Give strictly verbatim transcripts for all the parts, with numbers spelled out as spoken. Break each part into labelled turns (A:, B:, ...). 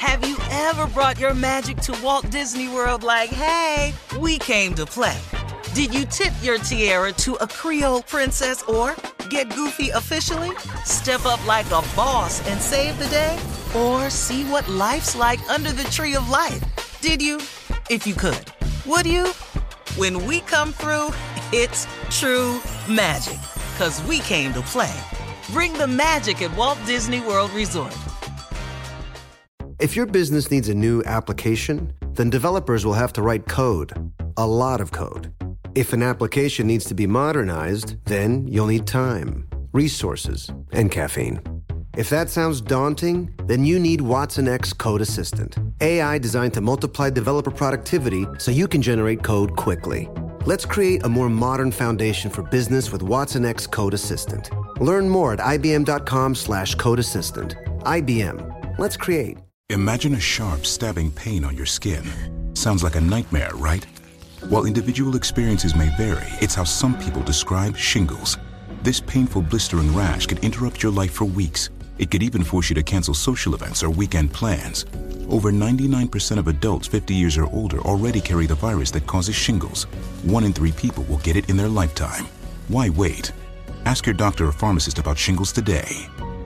A: Have you ever brought your magic to Walt Disney World like, hey, we came to play? Did you tip your tiara to a Creole princess or get goofy officially? Step up like a boss and save the day? Or see what life's like under the tree of life? Did you? If you could. Would you? When we come through, it's true magic. 'Cause we came to play. Bring the magic at Walt Disney World Resort.
B: If your business needs a new application, then developers will have to write code. A lot of code. If an application needs to be modernized, then you'll need time, resources, and caffeine. If that sounds daunting, then you need Watson X Code Assistant, A I designed to multiply developer productivity so you can generate code quickly. Let's create a more modern foundation for business with Watson X Code Assistant. Learn more at ibm.com slash code assistant. I B M. Let's create.
C: Imagine a sharp, stabbing pain on your skin. Sounds like a nightmare, right? While individual experiences may vary, it's how some people describe shingles. This painful, blistering rash could interrupt your life for weeks. It could even force you to cancel social events or weekend plans. Over ninety-nine percent of adults fifty years or older already carry the virus that causes shingles. One in three people will get it in their lifetime. Why wait? Ask your doctor or pharmacist about shingles today.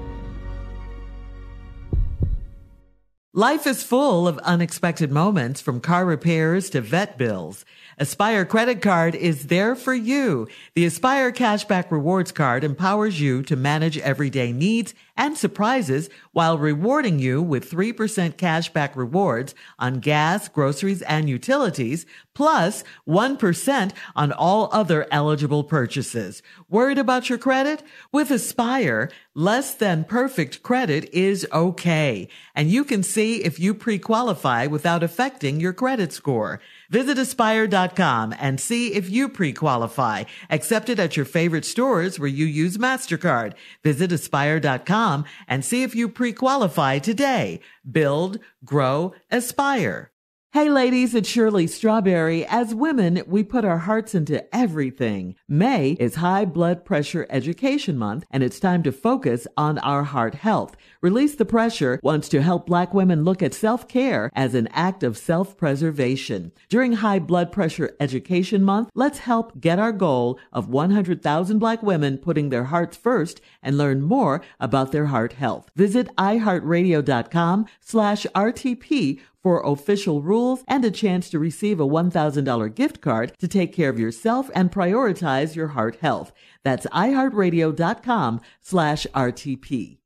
D: Life is full of unexpected moments, from car repairs to vet bills. Aspire Credit Card is there for you. The Aspire Cashback Rewards Card empowers you to manage everyday needs and surprises while rewarding you with three percent cashback rewards on gas, groceries, and utilities, plus one percent on all other eligible purchases. Worried about your credit? With Aspire, less than perfect credit is okay, and you can see if you pre-qualify without affecting your credit score. Visit aspire dot com and see if you pre-qualify. Accepted at your favorite stores where you use MasterCard. Visit aspire dot com and see if you pre-qualify today. Build, grow, aspire. Hey ladies, it's Shirley Strawberry. As women, we put our hearts into everything. May is High Blood Pressure Education Month, and it's time to focus on our heart health. Release the Pressure wants to help Black women look at self-care as an act of self-preservation. During High Blood Pressure Education Month, let's help get our goal of one hundred thousand Black women putting their hearts first and learn more about their heart health. Visit iheartradio.com slash RTP for official rules and a chance to receive a one thousand dollars gift card to take care of yourself and prioritize your heart health. That's iheartradio.com slash RTP.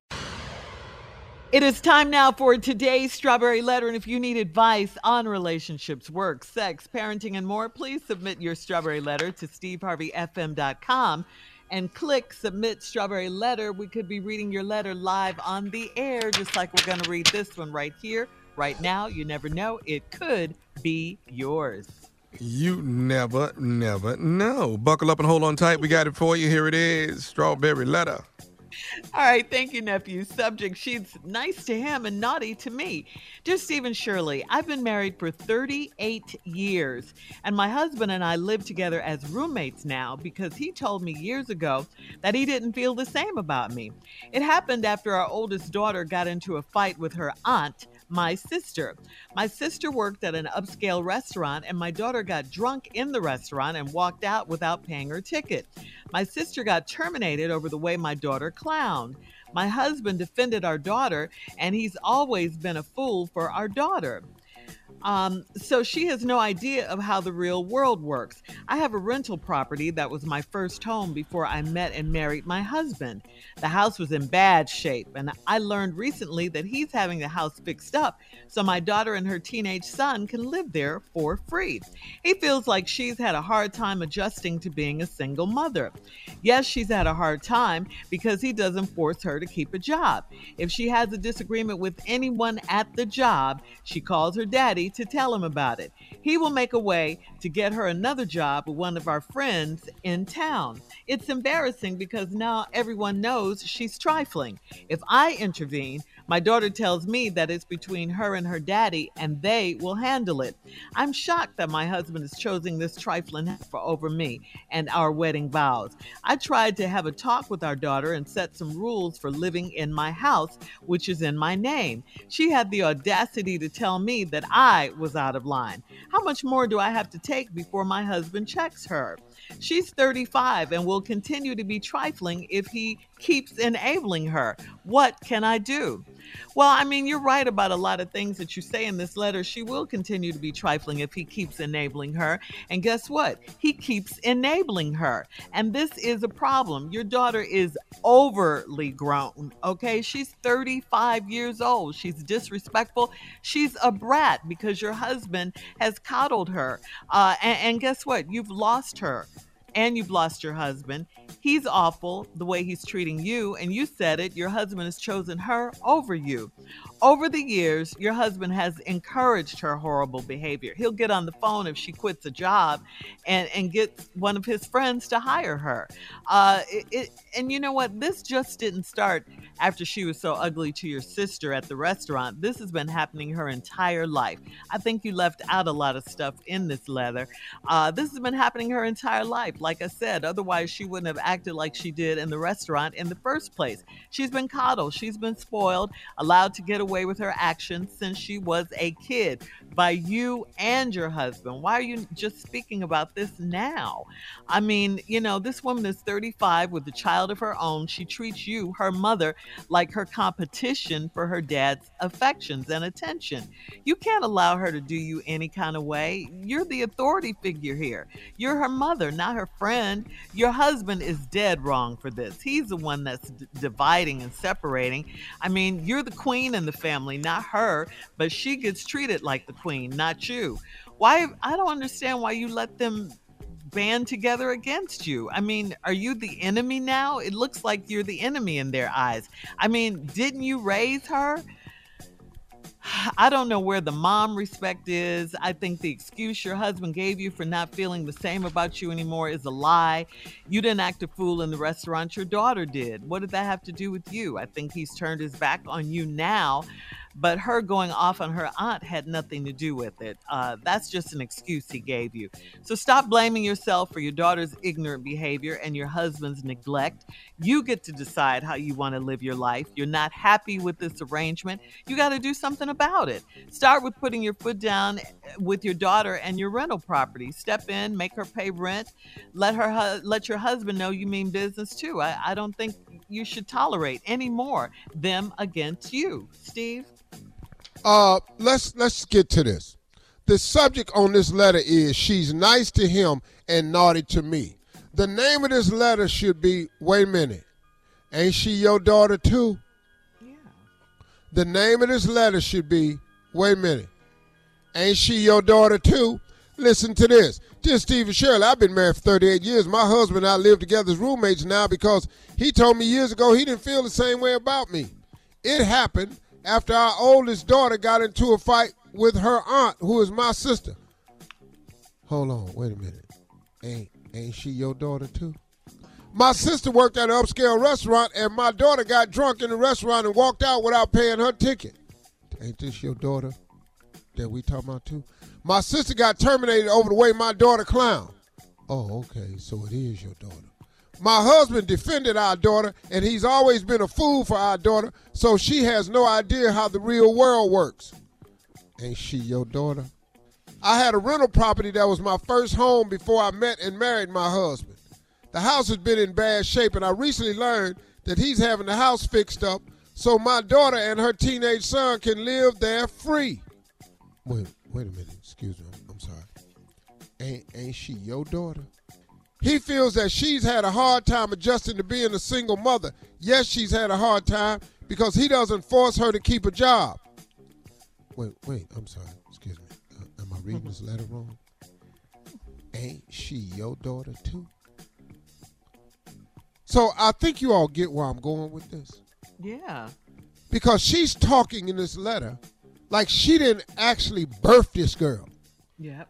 D: It is time now for today's Strawberry Letter, and if you need advice on relationships, work, sex, parenting, and more, please submit your Strawberry Letter to steve harvey f m dot com and click Submit Strawberry Letter. We could be reading your letter live on the air, just like we're going to read this one right here. Right now, you never know, it could be yours.
E: You never, never know. Buckle up and hold on tight. We got it for you. Here it is, Strawberry Letter.
D: All right, thank you, nephew. Subject, she's nice to him and naughty to me. Dear Stephen Shirley, I've been married for thirty-eight years, and my husband and I live together as roommates now because he told me years ago that he didn't feel the same about me. It happened after our oldest daughter got into a fight with her aunt, my sister. My sister worked at an upscale restaurant, and my daughter got drunk in the restaurant and walked out without paying her ticket. My sister got terminated over the way my daughter clowned. My husband defended our daughter, and he's always been a fool for our daughter. Um, so she has no idea of how the real world works. I have a rental property that was my first home before I met and married my husband. The house was in bad shape, and I learned recently that he's having the house fixed up so my daughter and her teenage son can live there for free. He feels like she's had a hard time adjusting to being a single mother. Yes, she's had a hard time because he doesn't force her to keep a job. If she has a disagreement with anyone at the job, she calls her daddy, me to tell him about it. He will make a way to get her another job with one of our friends in town. It's embarrassing because now everyone knows she's trifling. If I intervene, my daughter tells me that it's between her and her daddy and they will handle it. I'm shocked that my husband is choosing this trifling heifer over me and our wedding vows. I tried to have a talk with our daughter and set some rules for living in my house, which is in my name. She had the audacity to tell me that I was out of line. How much more do I have to take before my husband checks her? She's thirty-five and will continue to be trifling if he keeps enabling her. What can I do? Well, I mean, you're right about a lot of things that you say in this letter. She will continue to be trifling if he keeps enabling her. And guess what? He keeps enabling her. And this is a problem. Your daughter is overly grown, okay? She's thirty-five years old. She's disrespectful. She's a brat because your husband has coddled her. Uh, and, and guess what? You've lost her. And you've lost your husband. He's awful the way he's treating you. And you said it, your husband has chosen her over you. Over the years, your husband has encouraged her horrible behavior. He'll get on the phone if she quits a job and, and get one of his friends to hire her. Uh, it, it, and you know what? This just didn't start after she was so ugly to your sister at the restaurant. This has been happening her entire life. I think you left out a lot of stuff in this letter. Uh, this has been happening her entire life. Like I said, otherwise she wouldn't have acted like she did in the restaurant in the first place. She's been coddled. She's been spoiled, allowed to get away with her actions since she was a kid by you and your husband. Why are you just speaking about this now? I mean, you know, this woman is thirty-five with a child of her own. She treats you, her mother, like her competition for her dad's affections and attention. You can't allow her to do you any kind of way. You're the authority figure here. You're her mother, not her friend. Your husband is dead wrong for this. He's the one that's d- dividing and separating. I mean, you're the queen in the family, not her, but she gets treated like the queen, not you. Why? I don't understand why you let them band together against you. I mean, are you the enemy now? It looks like you're the enemy in their eyes. I mean, didn't you raise her? I don't know where the mom respect is. I think the excuse your husband gave you for not feeling the same about you anymore is a lie. You didn't act a fool in the restaurant. Your daughter did. What did that have to do with you? I think he's turned his back on you now, but her going off on her aunt had nothing to do with it. Uh, that's just an excuse he gave you. So stop blaming yourself for your daughter's ignorant behavior and your husband's neglect. You get to decide how you want to live your life. You're not happy with this arrangement. You got to do something about it. Start with putting your foot down with your daughter and your rental property. Step in, make her pay rent. Let her, hu- let your husband know you mean business too. I, I don't think you should tolerate any more them against you. Steve?
F: Uh, let's let's get to this. The subject on this letter is she's nice to him and naughty to me. The name of this letter should be, wait a minute, ain't she your daughter too?
D: Yeah.
F: The name of this letter should be, wait a minute, ain't she your daughter too? Listen to this. Dear Steve and Shirley, I've been married for thirty-eight years. My husband and I live together as roommates now because he told me years ago he didn't feel the same way about me. It happened after our oldest daughter got into a fight with her aunt, who is my sister. Hold on, wait a minute. Ain't ain't she your daughter too? My sister worked at an upscale restaurant, and my daughter got drunk in the restaurant and walked out without paying her ticket. Ain't this your daughter that we talking about too? My sister got terminated over the way my daughter clowned. Oh, okay, so it is your daughter. My husband defended our daughter, and he's always been a fool for our daughter, so she has no idea how the real world works. Ain't she your daughter? I had a rental property that was my first home before I met and married my husband. The house has been in bad shape, and I recently learned that he's having the house fixed up so my daughter and her teenage son can live there free. Wait, wait a minute. Excuse me. I'm, I'm sorry. Ain't, ain't she your daughter? He feels that she's had a hard time adjusting to being a single mother. Yes, she's had a hard time because he doesn't force her to keep a job. Wait, wait, I'm sorry. Excuse me. Uh, am I reading this letter wrong? Ain't she your daughter too? So I think you all get where I'm going with this.
D: Yeah.
F: Because she's talking in this letter Like she didn't actually birth this girl.
D: Yep.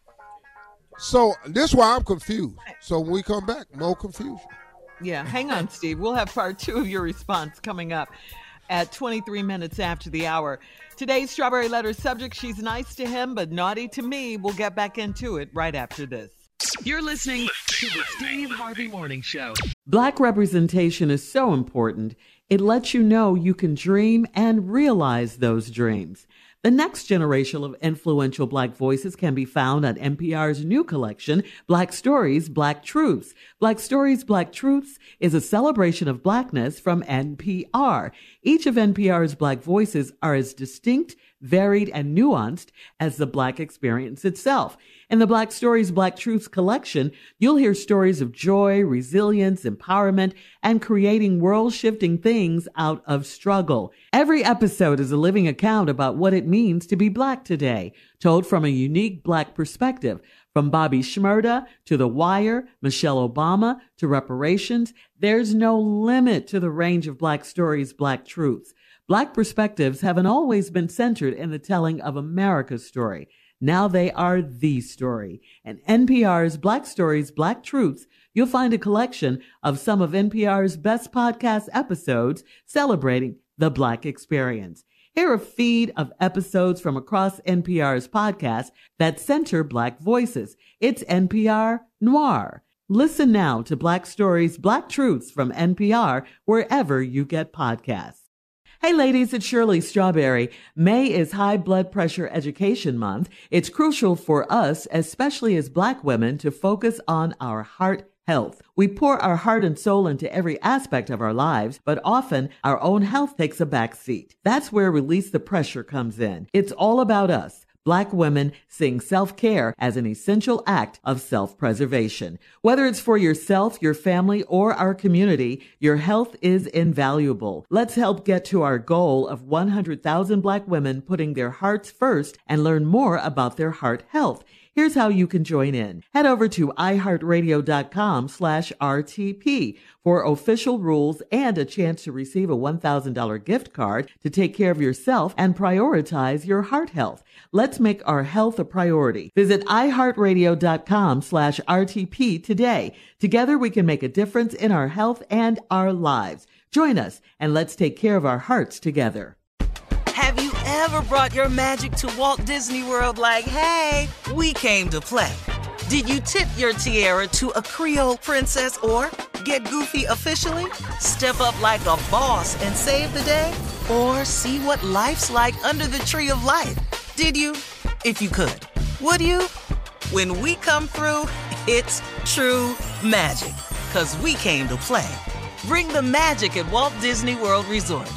F: So this is why I'm confused. So when we come back, more confusion.
D: Yeah, hang on, Steve. We'll have part two of your response coming up at twenty-three minutes after the hour. Today's Strawberry Letter subject, she's nice to him, but naughty to me. We'll get back into it right after this.
A: You're listening to the Steve Harvey Morning Show.
D: Black representation is so important. It lets you know you can dream and realize those dreams. The next generation of influential Black voices can be found on N P R's new collection, Black Stories, Black Truths. Black Stories, Black Truths is a celebration of Blackness from N P R. Each of N P R's Black voices are as distinct, varied, and nuanced as the Black experience itself. In the Black Stories, Black Truths collection, you'll hear stories of joy, resilience, empowerment, and creating world-shifting things out of struggle. Every episode is a living account about what it means to be Black today, told from a unique Black perspective. From Bobby Shmurda to The Wire, Michelle Obama to reparations, there's no limit to the range of Black Stories, Black Truths. Black perspectives haven't always been centered in the telling of America's story. Now they are the story. In N P R's Black Stories, Black Truths, you'll find a collection of some of N P R's best podcast episodes celebrating the Black experience. Hear a feed of episodes from across N P R's podcasts that center Black voices. It's N P R Noir. Listen now to Black Stories, Black Truths from N P R wherever you get podcasts. Hey ladies, it's Shirley Strawberry. May is High Blood Pressure Education Month. It's crucial for us, especially as Black women, to focus on our heart health. We pour our heart and soul into every aspect of our lives, but often our own health takes a back seat. That's where Release the Pressure comes in. It's all about us. Black women seeing self-care as an essential act of self-preservation. Whether it's for yourself, your family, or our community, your health is invaluable. Let's help get to our goal of one hundred thousand Black women putting their hearts first and learn more about their heart health. Here's how you can join in. Head over to iheartradio.com slash RTP for official rules and a chance to receive a one thousand dollars gift card to take care of yourself and prioritize your heart health. Let's make our health a priority. Visit iheartradio.com slash RTP today. Together we can make a difference in our health and our lives. Join us and let's take care of our hearts together.
A: Have you ever brought your magic to Walt Disney World like, hey, we came to play? Did you tip your tiara to a Creole princess or get goofy officially? Step up like a boss and save the day? Or see what life's like under the tree of life? Did you? If you could. Would you? When we come through, it's true magic. 'Cause we came to play. Bring the magic at Walt Disney World Resort.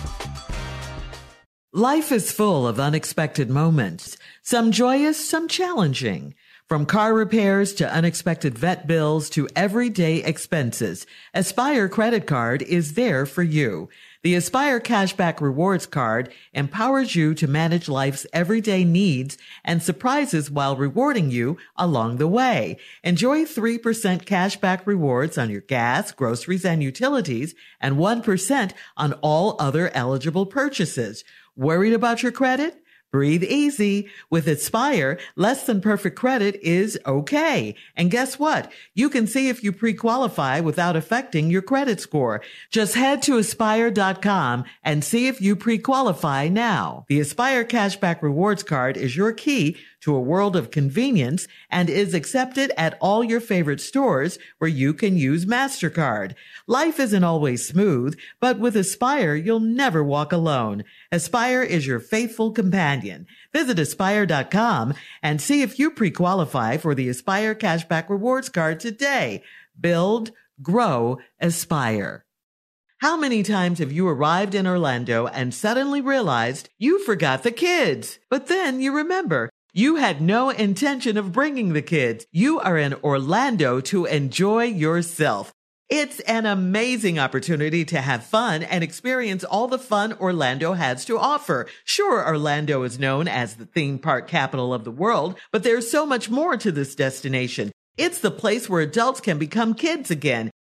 D: Life is full of unexpected moments, some joyous, some challenging. From car repairs to unexpected vet bills to everyday expenses, Aspire Credit Card is there for you. The Aspire Cashback Rewards Card empowers you to manage life's everyday needs and surprises while rewarding you along the way. Enjoy three percent cashback rewards on your gas, groceries, and utilities, and one percent on all other eligible purchases. Worried about your credit? Breathe easy. With Aspire, less than perfect credit is okay. And guess what? You can see if you pre-qualify without affecting your credit score. Just head to aspire dot com and see if you pre-qualify now. The Aspire Cashback Rewards Card is your key to a world of convenience and is accepted at all your favorite stores where you can use MasterCard. Life isn't always smooth, but with Aspire, you'll never walk alone. Aspire is your faithful companion. Visit aspire dot com and see if you pre-qualify for the Aspire Cashback Rewards Card today. Build, grow, aspire. How many times have you arrived in Orlando and suddenly realized you forgot the kids? But then you remember, you had no intention of bringing the kids. You are in Orlando to enjoy yourself. It's an amazing opportunity to have fun and experience all the fun Orlando has to offer. Sure, Orlando is known as the theme park capital of the world, but there's so much more to this destination. It's the place where adults can become kids again.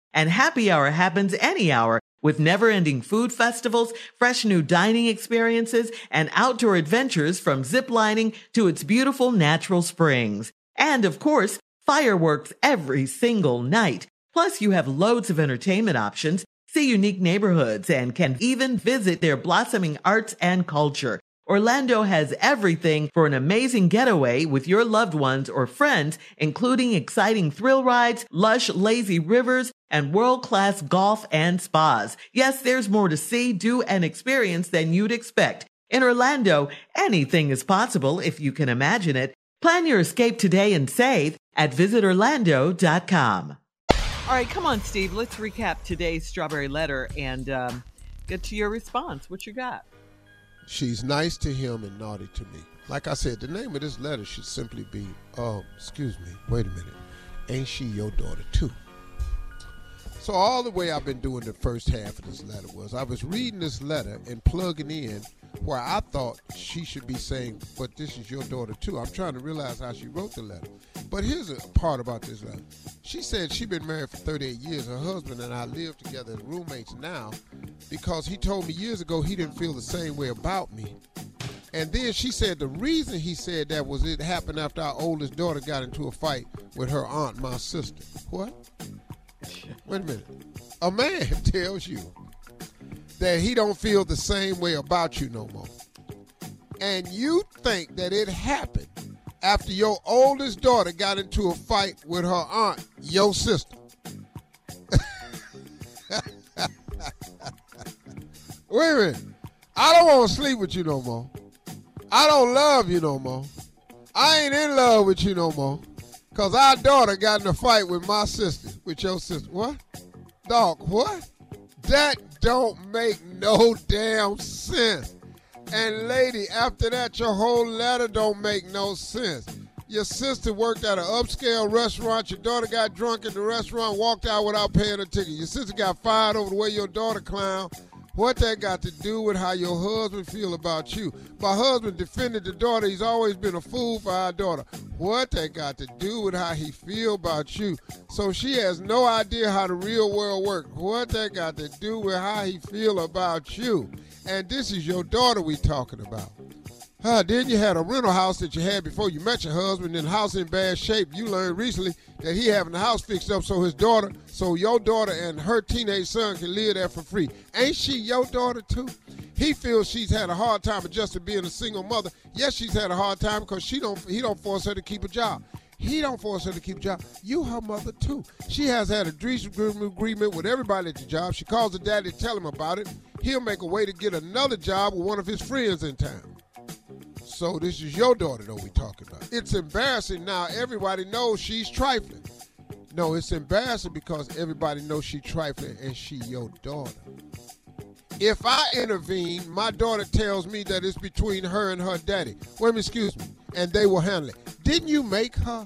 D: And happy hour happens any hour with never-ending food festivals, fresh new dining experiences, and outdoor adventures from ziplining to its beautiful natural springs. And, of course, fireworks every single night. Plus, you have loads of entertainment options, see unique neighborhoods, and can even visit their blossoming arts and culture. Orlando has everything for an amazing getaway with your loved ones or friends, including exciting thrill rides, lush, lazy rivers, and world-class golf and spas. Yes, there's more to see, do, and experience than you'd expect. In Orlando, anything is possible if you can imagine it. Plan your escape today and save at visit orlando dot com. All right, come on, Steve. Let's recap today's Strawberry Letter and um, get to your response. What you got?
F: She's nice to him and naughty to me. Like I said, the name of this letter should simply be, oh, excuse me, wait a minute. Ain't she your daughter too? So all the way I've been doing the first half of this letter was I was reading this letter and plugging in where I thought she should be saying, but this is your daughter too. I'm trying to realize how she wrote the letter. But here's a part about this letter. She said she'd been married for thirty-eight years. Her husband and I live together as roommates now because he told me years ago he didn't feel the same way about me. And then she said the reason he said that was it happened after our oldest daughter got into a fight with her aunt, my sister. What? Wait a minute. A man tells you that he don't feel the same way about you no more. And you think that it happened after your oldest daughter got into a fight with her aunt, your sister. Wait a minute. I don't want to sleep with you no more. I don't love you no more. I ain't in love with you no more. Because our daughter got in a fight with my sister, with your sister. What? Dog, what? That don't make no damn sense. And lady, after that, your whole letter don't make no sense. Your sister worked at an upscale restaurant. Your daughter got drunk at the restaurant, walked out without paying her ticket. Your sister got fired over the way your daughter clowned. What that got to do with how your husband feel about you? My husband defended the daughter. He's always been a fool for our daughter. What that got to do with how he feel about you? So she has no idea how the real world works. What that got to do with how he feel about you? And this is your daughter we talking about. Huh, then you had a rental house that you had before you met your husband, and the house in bad shape. You learned recently that he having the house fixed up so his daughter, so your daughter and her teenage son can live there for free. Ain't she your daughter too? He feels she's had a hard time adjusting being a single mother. Yes, she's had a hard time because she don't. He don't force her to keep a job. He don't force her to keep a job. You her mother too. She has had a dream agreement with everybody at the job. She calls her daddy to tell him about it. He'll make a way to get another job with one of his friends in town. So this is your daughter, though, we talking about. It's embarrassing now. Everybody knows she's trifling. No, it's embarrassing because everybody knows she's trifling and she your daughter. If I intervene, my daughter tells me that it's between her and her daddy. Wait a minute, excuse me. And they will handle it. Didn't you make her?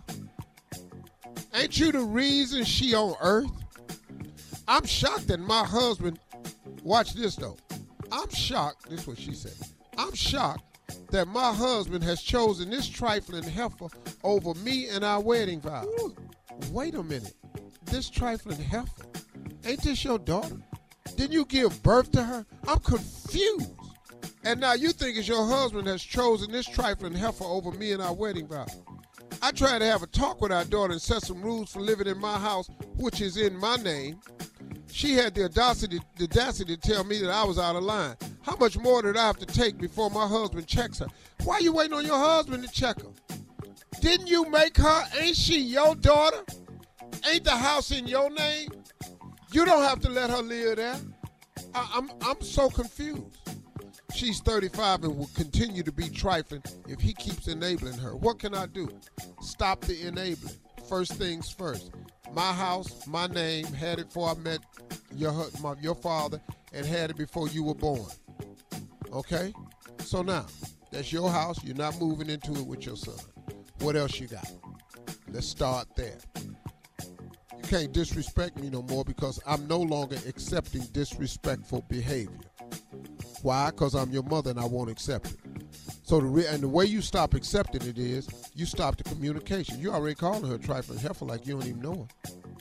F: Ain't you the reason she on earth? I'm shocked that my husband, watch this though. I'm shocked, this is what she said. I'm shocked that my husband has chosen this trifling heifer over me and our wedding vows. Ooh, wait a minute. This trifling heifer, ain't this your daughter? Didn't you give birth to her? I'm confused. And now you think it's your husband has chosen this trifling heifer over me and our wedding vows. I tried to have a talk with our daughter and set some rules for living in my house, which is in my name. She had the audacity, the audacity to tell me that I was out of line. How much more did I have to take before my husband checks her? Why are you waiting on your husband to check her? Didn't you make her? Ain't she your daughter? Ain't the house in your name? You don't have to let her live there. I, I'm, I'm so confused. She's thirty-five and will continue to be trifling if he keeps enabling her. What can I do? Stop the enabling. First things first. My house, my name, had it before I met your my, your father, and had it before you were born. Okay? So now, that's your house. You're not moving into it with your son. What else you got? Let's start there. You can't disrespect me no more because I'm no longer accepting disrespectful behavior. Why? Because I'm your mother and I won't accept it. So the re- and the way you stop accepting it is you stop the communication. You already calling her a trifling heifer like you don't even know her.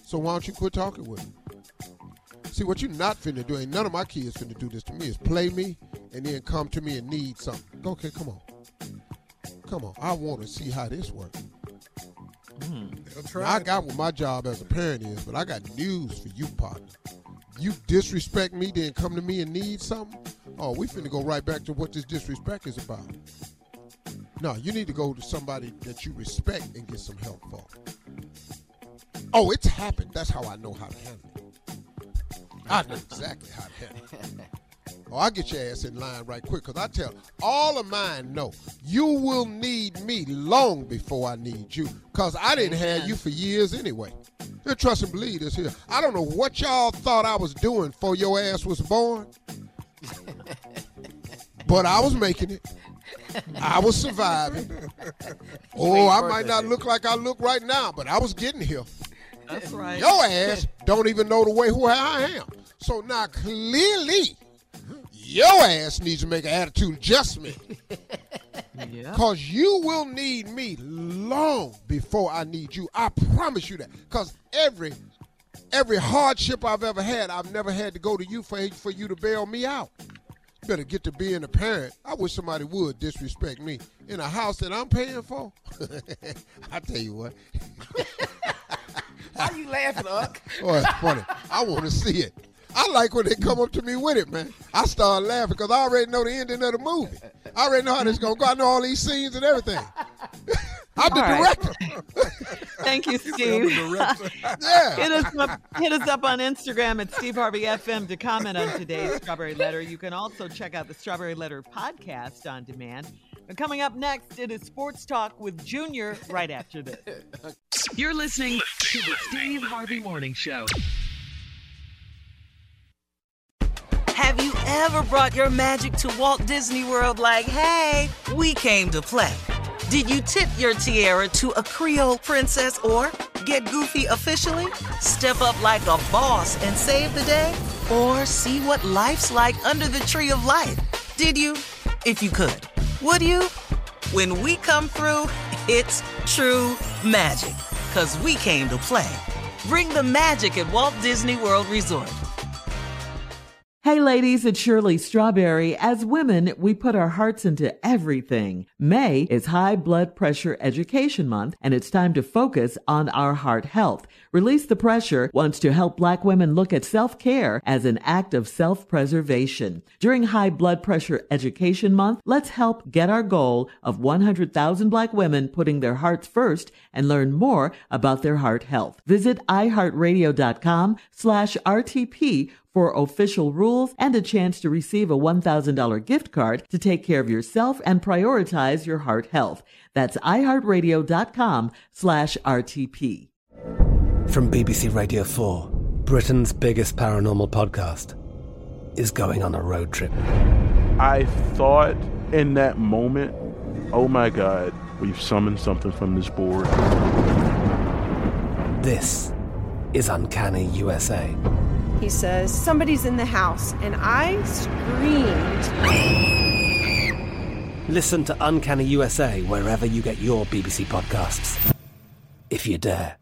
F: So why don't you quit talking with me? See, what you're not finna do, ain't none of my kids finna do this to me, is play me and then come to me and need something. Okay, come on. Come on. I want to see how this works.
E: Mm,
F: now, I got what my job as a parent is, but I got news for you, partner. You disrespect me, then come to me and need something? Oh, we finna go right back to what this disrespect is about. No, you need to go to somebody that you respect and get some help for. Oh, it's happened. That's how I know how to handle it. I know exactly how to handle it. Oh, I'll get your ass in line right quick, because I tell all of mine, no, you will need me long before I need you, because I didn't have you for years anyway. And trust and believe this here. I don't know what y'all thought I was doing before your ass was born, but I was making it. I was surviving. Oh, I might not look like I look right now, but I was getting here.
D: That's right.
F: Your ass don't even know the way who I am. So now clearly, your ass needs to make an attitude adjustment.
D: Yeah.
F: Because you will need me long before I need you. I promise you that. Because every every hardship I've ever had, I've never had to go to you for, for you to bail me out. You better get to being a parent. I wish somebody would disrespect me in a house that I'm paying for. I tell you what.
G: Why you laughing, Unc?
F: Oh, it's funny. I want to see it. I like when they come up to me with it, man. I start laughing because I already know the ending of the movie. I already know how this is going to go. I know all these scenes and everything. I'm the
D: All right.
F: director.
D: Thank you, Steve.
F: Yeah.
D: Hit us up, hit us up on Instagram at Steve Harvey F M to comment on today's Strawberry Letter. You can also check out the Strawberry Letter podcast on demand. And coming up next, it is Sports Talk with Junior right after this.
H: You're listening to the Steve Harvey Morning Show.
A: Have you ever brought your magic to Walt Disney World like, hey, we came to play? Did you tip your tiara to a Creole princess or get goofy officially? Step up like a boss and save the day? Or see what life's like under the tree of life? Did you? If you could. Would you? When we come through, it's true magic. 'Cause we came to play. Bring the magic at Walt Disney World Resort.
D: Hey ladies, it's Shirley Strawberry. As women, we put our hearts into everything. May is High Blood Pressure Education Month, and it's time to focus on our heart health. Release the Pressure wants to help Black women look at self-care as an act of self-preservation. During High Blood Pressure Education Month, let's help get our goal of one hundred thousand Black women putting their hearts first and learn more about their heart health. Visit iHeartRadio.com slash RTP for official rules and a chance to receive a one thousand dollars gift card to take care of yourself and prioritize your heart health. That's iHeartRadio.com slash RTP.
I: From B B C Radio four, Britain's biggest paranormal podcast is going on a road trip.
J: I thought in that moment, oh my God, we've summoned something from this board.
I: This is Uncanny U S A.
K: He says, somebody's in the house, and I screamed.
I: Listen to Uncanny U S A wherever you get your B B C podcasts, if you dare.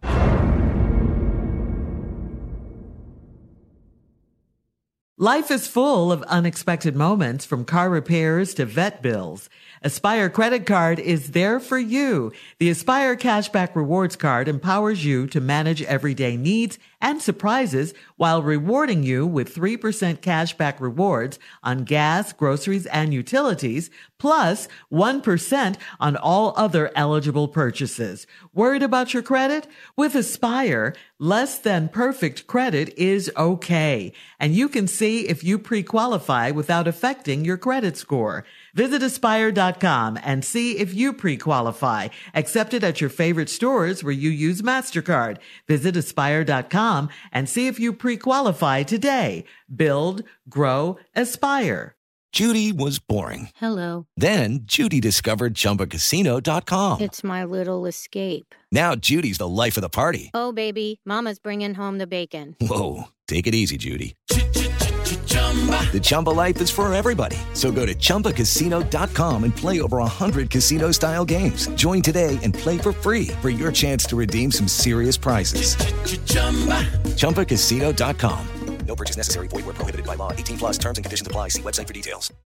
D: Life is full of unexpected moments, from car repairs to vet bills. Aspire Credit Card is there for you. The Aspire Cashback Rewards Card empowers you to manage everyday needs and surprises while rewarding you with three percent cashback rewards on gas, groceries, and utilities, plus one percent on all other eligible purchases. Worried about your credit? With Aspire, less than perfect credit is okay, and you can see if you pre-qualify without affecting your credit score. Visit aspire dot com and see if you pre-qualify. Accepted at your favorite stores where you use MasterCard. Visit aspire dot com and see if you pre-qualify today. Build, grow, aspire.
L: Judy was boring.
M: Hello.
L: Then Judy discovered Chumba Casino dot com.
M: It's my little escape.
L: Now Judy's the life of the party.
M: Oh, baby, mama's bringing home the bacon.
L: Whoa, take it easy, Judy. The Chumba life is for everybody. So go to Chumba Casino dot com and play over one hundred casino-style games. Join today and play for free for your chance to redeem some serious prizes. Chumba Casino dot com.
G: No purchase necessary. Void where prohibited by law. eighteen plus terms and conditions apply. See website for details.